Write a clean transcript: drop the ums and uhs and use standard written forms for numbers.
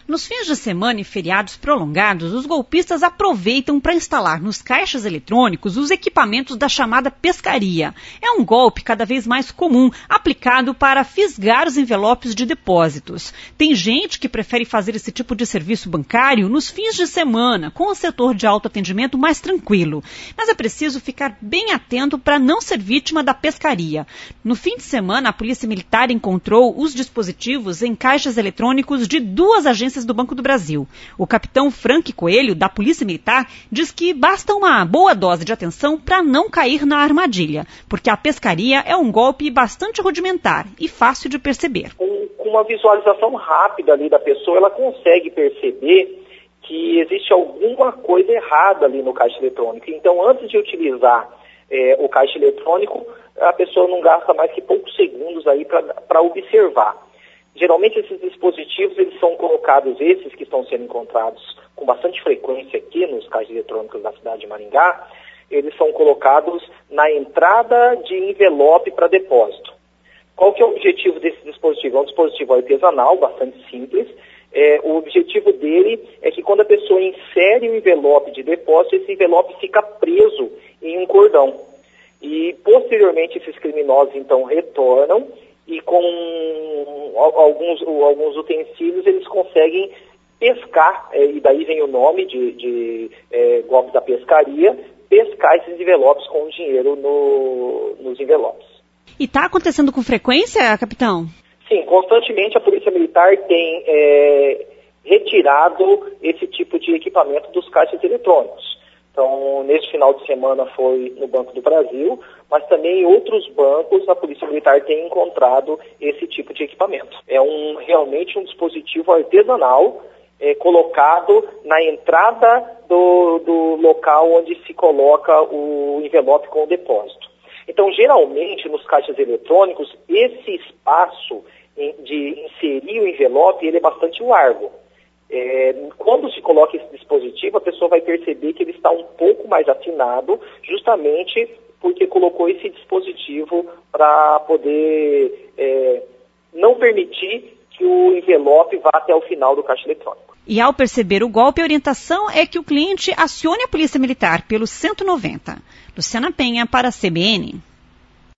Nos fins de semana e feriados prolongados, os golpistas aproveitam para instalar nos caixas eletrônicos os equipamentos da chamada pescaria. É um golpe cada vez mais comum, aplicado para fisgar os envelopes de depósitos. Tem gente que prefere fazer esse tipo de serviço bancário nos fins de semana, com o setor de autoatendimento mais tranquilo. Mas é preciso ficar bem atento para não ser vítima da pescaria. No fim de semana, a Polícia Militar encontrou os dispositivos em caixas eletrônicos de 2 agências do Banco do Brasil. O capitão Frank Coelho, da Polícia Militar, diz que basta uma boa dose de atenção para não cair na armadilha, porque a pescaria é um golpe bastante rudimentar e fácil de perceber. Com uma visualização rápida ali da pessoa, ela consegue perceber que existe alguma coisa errada ali no caixa eletrônico. Então, antes de utilizar o caixa eletrônico, a pessoa não gasta mais que poucos segundos aí para observar. Geralmente esses dispositivos, eles são colocados, esses que estão sendo encontrados com bastante frequência aqui nos caixas eletrônicos da cidade de Maringá, eles são colocados na entrada de envelope para depósito. Qual que é o objetivo desse dispositivo? É um dispositivo artesanal, bastante simples. O objetivo dele é que quando a pessoa insere o envelope de depósito, esse envelope fica preso em um cordão. E posteriormente esses criminosos então retornam e com alguns utensílios eles conseguem pescar, e daí vem o nome de golpe da pescaria, pescar esses envelopes com o dinheiro nos envelopes. E está acontecendo com frequência, capitão? Sim, constantemente a Polícia Militar tem retirado esse tipo de equipamento dos caixas eletrônicos. Então, neste final de semana foi no Banco do Brasil, mas também em outros bancos a Polícia Militar tem encontrado esse tipo de equipamento. É realmente um dispositivo artesanal colocado na entrada do local onde se coloca o envelope com o depósito. Então, geralmente, nos caixas eletrônicos, esse espaço de inserir o envelope ele é bastante largo. Quando se coloca esse dispositivo, a pessoa vai perceber que ele está um pouco mais afinado, justamente porque colocou esse dispositivo para poder não permitir que o envelope vá até o final do caixa eletrônico. E ao perceber o golpe, a orientação é que o cliente acione a Polícia Militar pelo 190. Luciana Penha para a CBN.